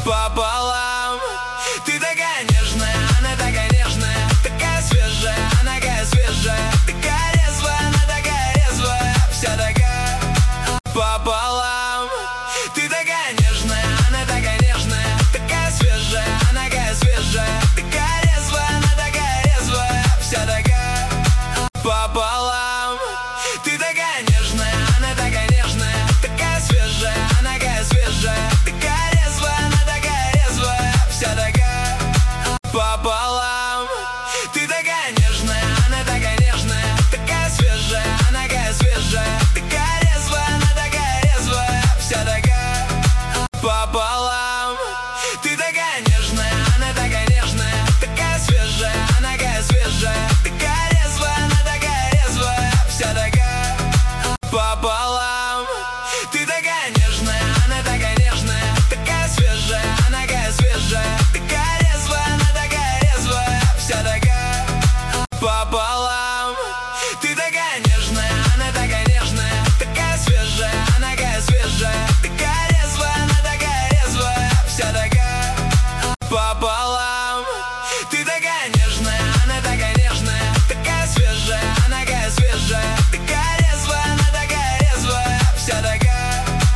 пополам. Ты такая нежная, она такая нежная, такая свежая, она такая свежая, такая резвая, она такая резвая, вся такая пополам.